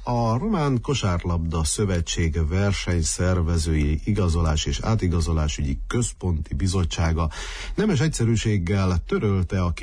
A Román Kosárlabda Szövetség versenyszervezői igazolás és átigazolásügyi központi bizottsága nemes egyszerűséggel törölte a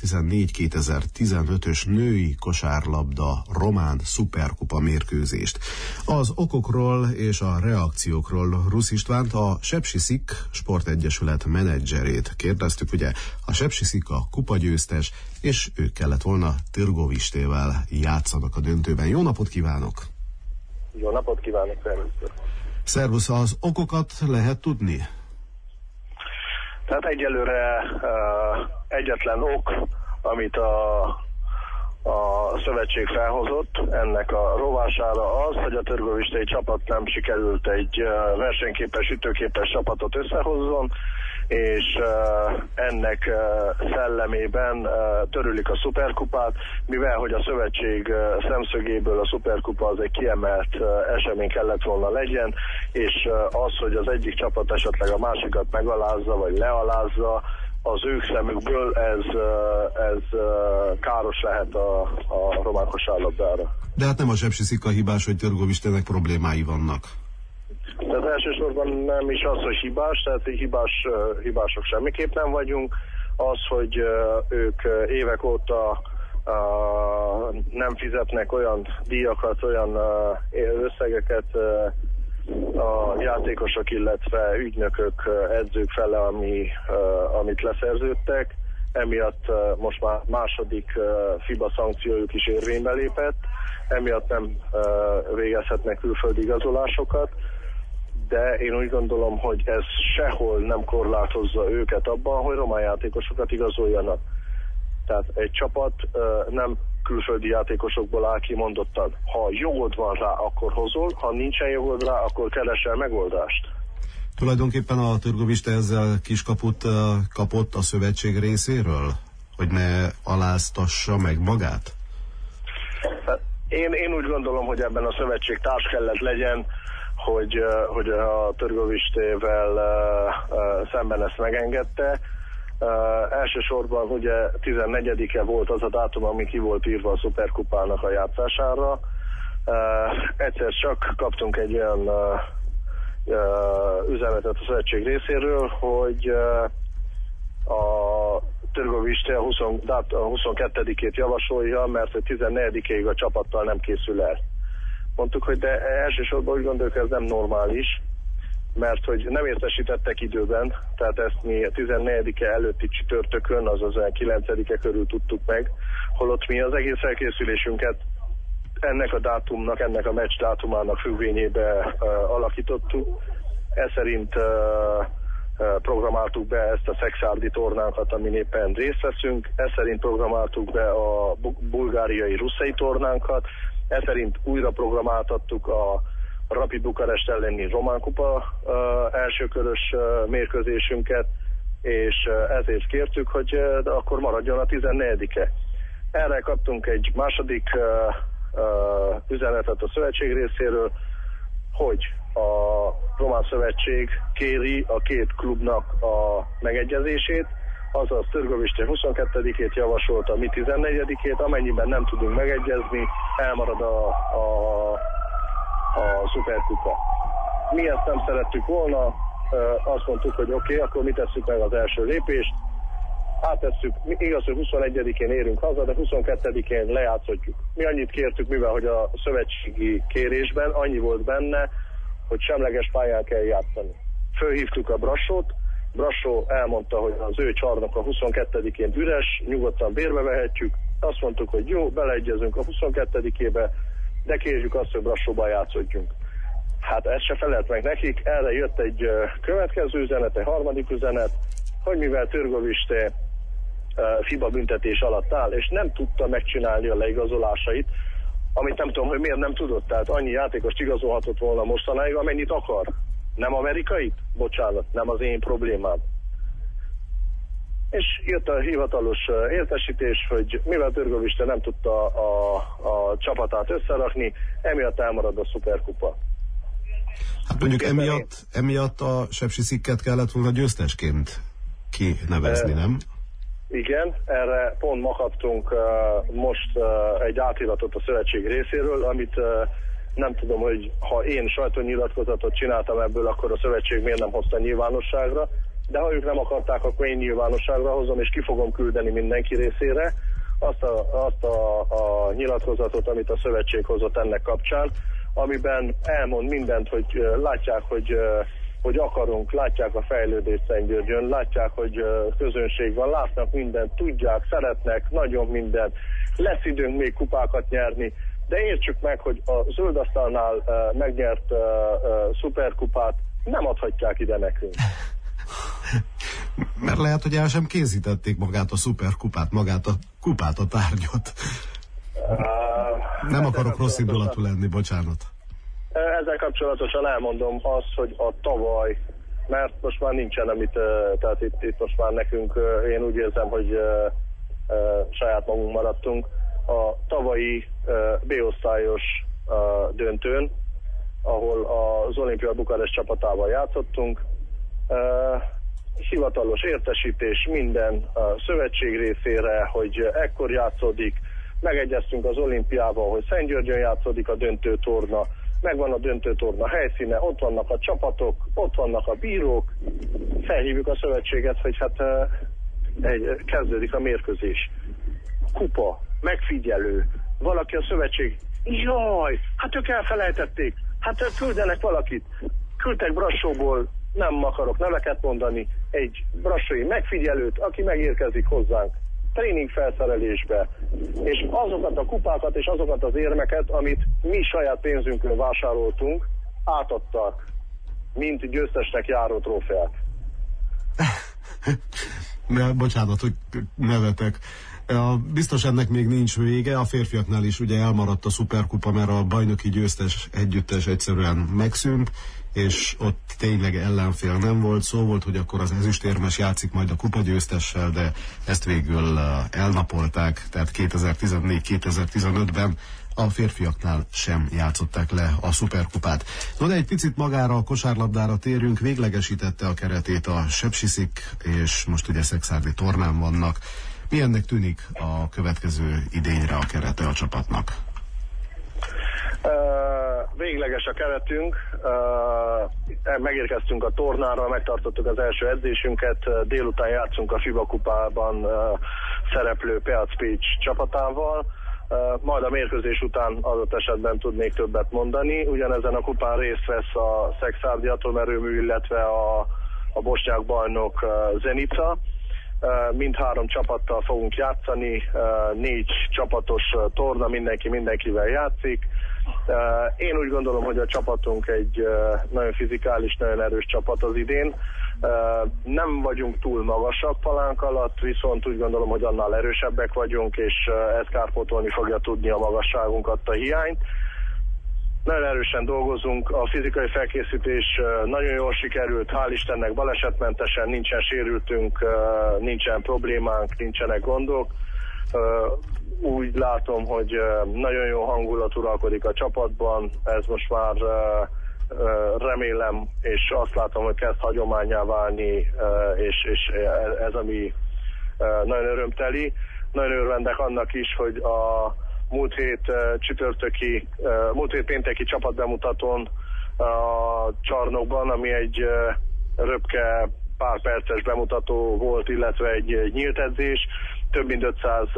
2014-2015-ös női kosárlabda román szuperkupa mérkőzést. Az okokról és a reakciókról Rusz Istvánt, a Sepsiszik Sportegyesület menedzserét kérdeztük, ugye a Sepsiszik a kupagyőztes, és ők kellett volna Târgovisztével játszanak a döntőben. Jó napot kívánok! Jó napot kívánok, először. Szervusz, az okokat lehet tudni? Tehát egyelőre egyetlen ok, amit a szövetség felhozott ennek a rovására az, hogy a târgovisztei csapat nem sikerült egy versenyképes, ütőképes csapatot összehozzon, és ennek szellemében törülik a szuperkupát, mivel hogy a szövetség szemszögéből a szuperkupa az egy kiemelt esemény kellett volna legyen, és az, hogy az egyik csapat esetleg a másikat megalázza vagy lealázza, az ők szemükből ez káros lehet a román kosárlabdára. De hát nem a Sepsiszik a hibás, hogy Târgovisztének problémái vannak. Tehát elsősorban nem is az, hogy hibás, tehát hibások semmiképp nem vagyunk. Az, hogy ők évek óta nem fizetnek olyan díjakat, olyan összegeket a játékosok, illetve ügynökök, edzők fele, amit leszerződtek. Emiatt most már második FIBA szankciójuk is érvénybe lépett, emiatt nem végezhetnek külföldi igazolásokat, de én úgy gondolom, hogy ez sehol nem korlátozza őket abban, hogy román játékosokat igazoljanak. Tehát egy csapat nem külföldi játékosokból áll kimondottan. Ha jogod van rá, akkor hozol, ha nincsen jogod rá, akkor keresel megoldást. Tulajdonképpen a Târgoviszte ezzel kiskaput kapott a szövetség részéről? Hogy ne aláztassa meg magát? Én úgy gondolom, hogy ebben a szövetség társ kellett legyen, hogy a Târgovisztével szemben ezt megengedte. Elsősorban ugye 14-e volt az a dátum, ami ki volt írva a szuperkupának a játszására. Egyszer csak kaptunk egy olyan üzenetet a szövetség részéről, hogy a Târgoviszte a 22-ét javasolja, mert a 14-ig a csapattal nem készül el. Mondtuk, hogy de elsősorban úgy gondoljuk, ez nem normális, mert hogy nem értesítettek időben, tehát ezt mi a 14-e előtti csütörtökön, azaz a 9-e körül tudtuk meg, holott mi az egész elkészülésünket ennek a dátumnak, ennek a meccs dátumának függvényébe alakítottuk. Ez szerint programáltuk be ezt a szexárdi tornánkat, amin éppen részt veszünk, ez szerint programáltuk be a bulgáriai russzai tornánkat, ez szerint újra programáltattuk a Rapid Bukarest elleni román kupa elsőkörös mérkőzésünket, és ezért kértük, hogy akkor maradjon a 14-e. Erre kaptunk egy második üzenetet a szövetség részéről, hogy a Román Szövetség kéri a két klubnak a megegyezését, azaz Târgoviszte 22-ét javasolta, mi 14-ét, amennyiben nem tudunk megegyezni, elmarad a szuperkupa. Mi ezt nem szerettük volna, azt mondtuk, hogy oké, akkor mi tesszük meg az első lépést, áttesszük, igaz, hogy 21-én érünk haza, de 22-én lejátszhatjuk. Mi annyit kértük, mivel hogy a szövetségi kérésben annyi volt benne, hogy semleges pályán kell játszani. Fölhívtuk a Brassót, Brassó elmondta, hogy az ő csarnoka 22-én üres, nyugodtan bérbe vehetjük. Azt mondtuk, hogy jó, beleegyezünk a 22-ébe, de kérjük azt, hogy Brassóban játszodjunk. Hát ez se felelt meg nekik, erre jött egy következő üzenet, egy harmadik üzenet, hogy mivel Târgoviszte FIBA büntetés alatt áll, és nem tudta megcsinálni a leigazolásait, amit nem tudom, hogy miért nem tudott. Tehát annyi játékost igazolhatott volna mostanáig, amennyit akar. Nem amerikait? Bocsánat, nem az én problémám. És jött a hivatalos értesítés, hogy mivel Târgoviszte nem tudta a csapatát összerakni, emiatt elmarad a szuperkupa. Hát mondjuk emiatt a Sepsisikket kellett volna győztesként kinevezni, nem? Igen, erre pont ma kaptunk most egy átiratot a szövetség részéről, amit nem tudom, hogy ha én sajtónyilatkozatot csináltam ebből, akkor a szövetség miért nem hozta nyilvánosságra, de ha ők nem akarták, akkor én nyilvánosságra hozom, és ki fogom küldeni mindenki részére azt a nyilatkozatot, amit a szövetség hozott ennek kapcsán, amiben elmond mindent, hogy látják, hogy akarunk, látják a fejlődést Szentgyörgyön, látják, hogy közönség van, látnak mindent, tudják, szeretnek, nagyon mindent, lesz időnk még kupákat nyerni, de értsük meg, hogy a zöldasztalnál megnyert szuperkupát nem adhatják ide nekünk. Mert lehet, hogy el sem készítették magát a szuperkupát, magát a kupát, a tárgyat. Nem akarok rossz indulatú lenni, bocsánat. Ezzel kapcsolatosan elmondom azt, hogy a tavaly, mert most már nincsen, tehát itt most már nekünk, én úgy érzem, hogy saját magunk maradtunk. A tavalyi B-osztályos döntőn, ahol az Olimpia Bukarest csapatával játszottunk, hivatalos értesítés minden a szövetség részére, hogy ekkor játszódik, megegyeztünk az olimpiával, hogy Szentgyörgyön játszódik a döntőtorna, megvan a döntőtorna helyszíne, ott vannak a csapatok, ott vannak a bírók, felhívjuk a szövetséget, hogy hát kezdődik a mérkőzés. Kupa, megfigyelő, valaki a szövetség, jaj, hát ők elfelejtették, hát küldenek valakit, küldtek Brassóból, nem akarok neveket mondani, egy brassói megfigyelőt, aki megérkezik hozzánk tréning felszerelésbe, és azokat a kupákat és azokat az érmeket, amit mi saját pénzünkön vásároltunk, átadtak, mint győztesnek járó trófeát. Bocsánat, hogy nevetek. Biztos ennek még nincs vége, a férfiaknál is ugye elmaradt a szuperkupa, mert a bajnoki győztes együttes egyszerűen megszűnt, és ott tényleg ellenfél nem volt, szó volt, hogy akkor az ezüstérmes játszik majd a kupagyőztessel, de ezt végül elnapolták, tehát 2014-2015-ben a férfiaknál sem játszották le a szuperkupát. No, de egy picit magára a kosárlabdára térünk, véglegesítette a keretét a Sepsiszik, és most ugye Szekszárdi tornán vannak. Milyennek tűnik a következő idényre a kerete a csapatnak? Végleges a keretünk, megérkeztünk a tornára, megtartottuk az első edzésünket, délután játszunk a FIBA kupában szereplő Peac Pécs csapatával, majd a mérkőzés után adott esetben tudnék többet mondani. Ugyanezen a kupán részt vesz a Szekszárdi atomerőmű, illetve a bosnyák bajnok Zenica. Mindhárom csapattal fogunk játszani, 4 csapatos torna, mindenki mindenkivel játszik. Én úgy gondolom, hogy a csapatunk egy nagyon fizikális, nagyon erős csapat az idén. Nem vagyunk túl magasak palánk alatt, viszont úgy gondolom, hogy annál erősebbek vagyunk, és ez kárpótolni fogja tudni a magasságunkat, a hiányt. Nagyon erősen dolgozunk, a fizikai felkészítés nagyon jól sikerült, hál' Istennek balesetmentesen, nincsen sérültünk, nincsen problémánk, nincsenek gondok. Úgy látom, hogy nagyon jó hangulat uralkodik a csapatban, ez most már remélem, és azt látom, hogy kezd hagyománnyá válni, és ez ami nagyon örömteli. Nagyon örvendek annak is, hogy a múlt hét pénteki csapatbemutatón a Csarnokban, ami egy röpke pár perces bemutató volt, illetve egy nyílt edzés, több mint 500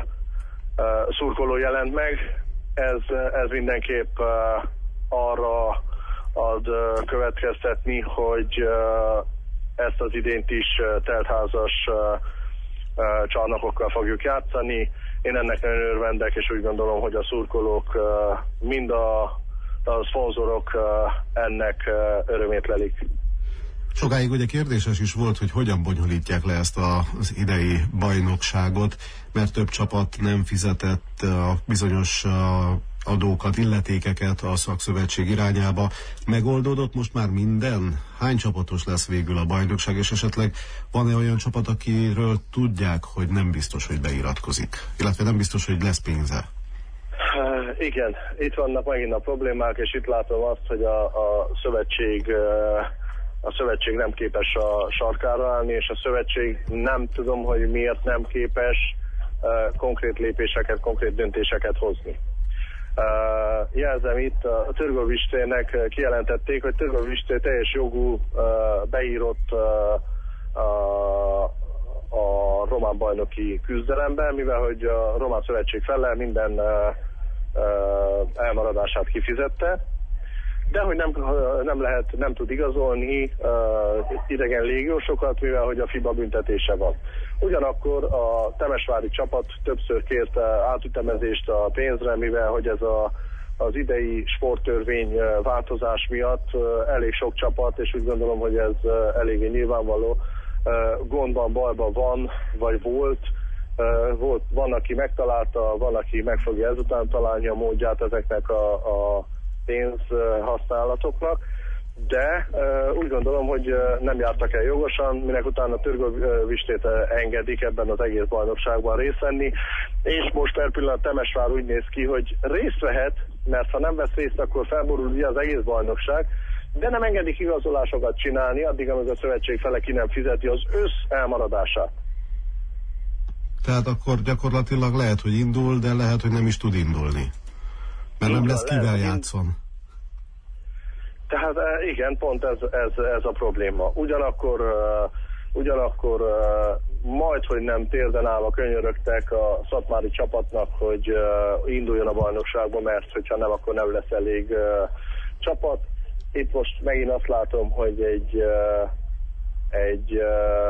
szurkoló jelent meg. Ez mindenképp arra ad következtetni, hogy ezt az idényt is teltházas csarnokokkal fogjuk játszani. Én ennek nagyon örvendek, és úgy gondolom, hogy a szurkolók, mind a szponzorok ennek örömét lelik. Sokáig ugye kérdéses is volt, hogy hogyan bonyolítják le ezt az idei bajnokságot, mert több csapat nem fizetett bizonyos adókat, illetékeket a szakszövetség irányába. Megoldódott most már minden? Hány csapatos lesz végül a bajnokság, és esetleg van-e olyan csapat, akiről tudják, hogy nem biztos, hogy beiratkozik? Illetve nem biztos, hogy lesz pénze? Igen, itt vannak megint a problémák, és itt látom azt, hogy a szövetség a szövetség nem képes a sarkára állni, és a szövetség nem tudom, hogy miért nem képes konkrét lépéseket, konkrét döntéseket hozni. Jelzem itt, a Târgovisztének kijelentették, hogy Târgoviszté teljes jogú beírott a román bajnoki küzdelemben, mivel hogy a román szövetség fele minden elmaradását kifizette, de hogy nem tud igazolni idegen légiósokat, mivel hogy a FIBA büntetése van. Ugyanakkor a temesvári csapat többször kért átütemezést a pénzre, mivel hogy ez az idei sporttörvény változás miatt elég sok csapat, és úgy gondolom, hogy ez eléggé nyilvánvaló, gondban, bajban van, vagy volt. Van, aki megtalálta, van, aki meg fogja ezután találni a módját ezeknek a pénzhasználatoknak, de úgy gondolom, hogy nem jártak el jogosan, minek utána Târgovistét engedik ebben az egész bajnokságban részt venni, és most per pillanat Temesvár úgy néz ki, hogy részt vehet, mert ha nem vesz részt, akkor felborul az egész bajnokság, de nem engedik igazolásokat csinálni, addig, amíg a szövetség fele ki nem fizeti az elmaradását. Tehát akkor gyakorlatilag lehet, hogy indul, de lehet, hogy nem is tud indulni. Mert nem lesz kivel játszon. Tehát igen, pont ez a probléma. Ugyanakkor majd, hogy nem térden állva könyörögtek a szatmári csapatnak, hogy induljon a bajnokságba, mert hogyha nem, akkor nem lesz elég csapat. Itt most megint azt látom, hogy egy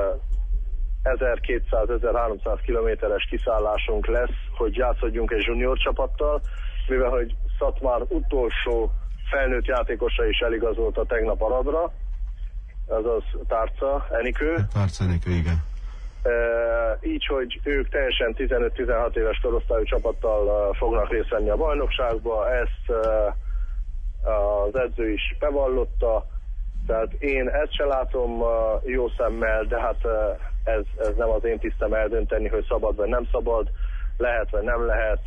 1200-1300 kilométeres kiszállásunk lesz, hogy játszodjunk egy junior csapattal, mivel hogy Szatmár utolsó felnőtt játékosa is eligazolta tegnap a Radra, azaz Tárca Enikő. Tárca Enikő, igen. Így, hogy ők teljesen 15-16 éves korosztályú csapattal fognak részt venni a bajnokságba, ezt az edző is bevallotta, tehát én ezt se látom jó szemmel, de hát ez nem az én tisztem eldönteni, hogy szabad vagy nem szabad, lehet vagy nem lehet.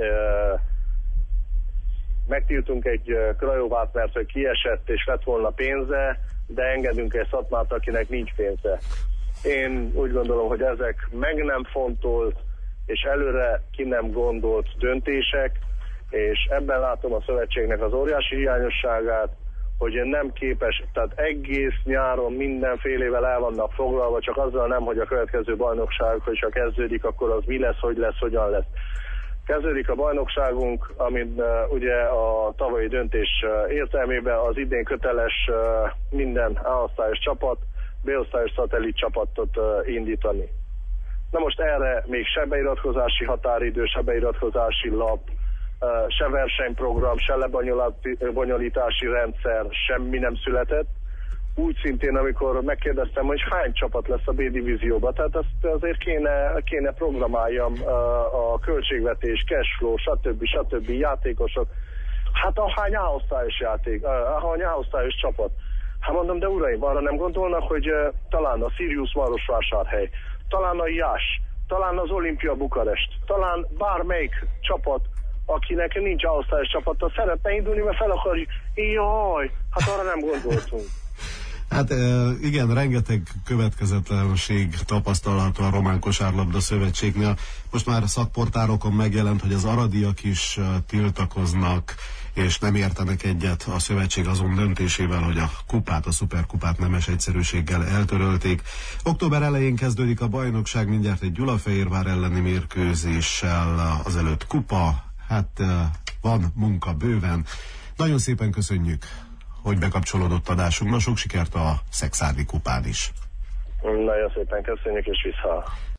Megtiltunk egy Krajovát, mert hogy kiesett és lett volna pénze, de engedünk egy Szatmát, akinek nincs pénze. Én úgy gondolom, hogy ezek meg nem fontolt és előre ki nem gondolt döntések, és ebben látom a szövetségnek az óriási hiányosságát, hogy nem képes, tehát egész nyáron mindenfélevel el vannak foglalva, csak azzal nem, hogy a következő bajnokság, hogyha kezdődik, akkor az mi lesz, hogy lesz, hogyan lesz. Kezdődik a bajnokságunk, amit ugye a tavalyi döntés értelmében az idén köteles minden A-osztályos csapat, B-osztályos szatellit csapatot indítani. Na most erre még se beiratkozási határidő, se beiratkozási lap, se versenyprogram, se lebonyolítási rendszer, semmi nem született. Úgy szintén, amikor megkérdeztem, hogy hány csapat lesz a B-divízióban, tehát azt azért kéne programáljam a költségvetés, cashflow, stb. Játékosok. Hát ahány A-osztályos csapat. Hát mondom, de uraim, arra nem gondolnak, hogy talán a Sirius Marosvásárhely, talán a JAS, talán az Olimpia Bukarest, talán bármelyik csapat, akinek nincs A-osztályos csapattal szeretne indulni, mert fel akarjuk. Jaj, hát arra nem gondoltunk. Hát igen, rengeteg következetlenség tapasztalható a Román Kosárlabda Szövetségnél. Most már szakportálokon megjelent, hogy az aradiak is tiltakoznak, és nem értenek egyet a szövetség azon döntésével, hogy a kupát, a szuperkupát nemes egyszerűséggel eltörölték. Október elején kezdődik a bajnokság, mindjárt egy Gyulafehérvár elleni mérkőzéssel, azelőtt kupa, hát van munka bőven. Nagyon szépen köszönjük, hogy bekapcsolódott adásunkba. Sok sikert a Szekszárdi kupán is. Nagyon szépen köszönjük, és vissza.